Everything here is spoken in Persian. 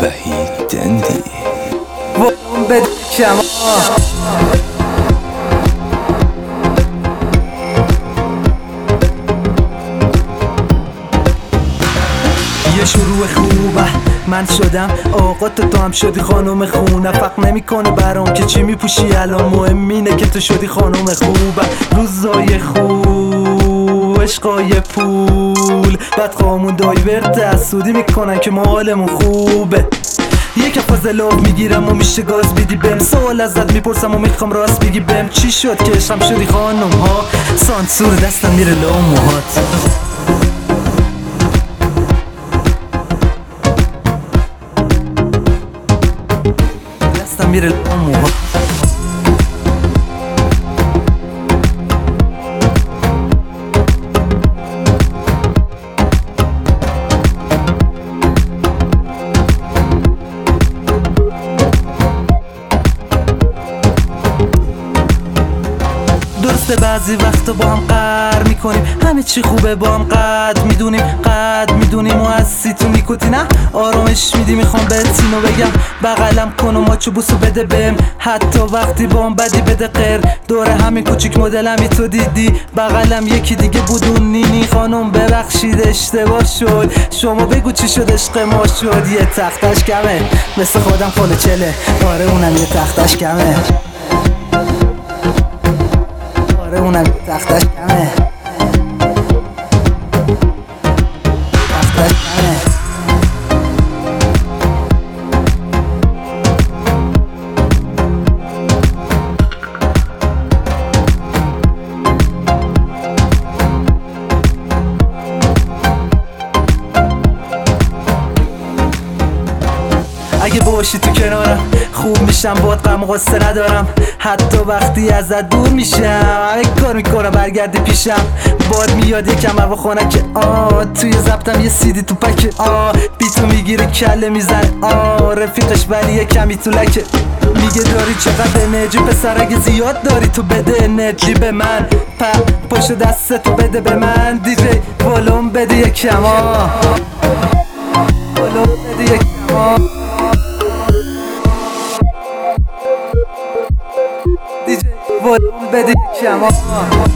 وحید دندی ولوم بده کمان. یه شروع خوبه من شدم آقا تو هم شدی خانم خونه. فرق نمیکنه برام که چی میپوشی الان، مهم اینه که تو شدی خانم خوبه. روزای خوب عشقای پول بعد خامون دایورت حسودی میکنن که ما حالمون خوبه. یک فاز لاو میگیرم و میشه گاز بیدی بهم. سوال ازت میپرسم و میخوام راست بگی بهم. چی شد که عشقم شدی خانم ها؟ سانسور دستم میره لا موهات. دستم میره لا موهات. درسته بعضی وقتا با هم قهر میکنیم، همه چی خوبه با هم قدر میدونیم و هستی تو نیکوتینه آرامش میدی. میخوام بهت اینو بگم بغلم کن و ماچو بوسو بده بهم، حتی وقتی با هم بدی بده غیر. دوره همین کوچیک مدلمی تو دیدی بغلم یکی دیگه بود اون نینی. خانم ببخشید اشتباه شد، شما بگو چی شد عشق ما شد. یه تختش کمه مثل خودم خاله چله، آره اونم یه تختش کمه، اونم تختش کمه، تختش کمه. اگه باشی تو کنارم خوب میشم، باد غم و غصه ندارم. حتی وقتی ازت دور میشم همه کار میکنم برگردی پیشم. باد میاد یکم هوا خنک توی ضبطم یه سیدی تو پکه بیتو میگیره کله میزن رفیقش ولی یه کمی تو لکه. میگه داری چقدر انرژی پسر، اگه زیاد داری تو بده انرژی به من. پشت دست تو بده به من دیجی ولوم بده یک کمان، ولوم بده یک کمان. دیجی ولوم بده یک کمان.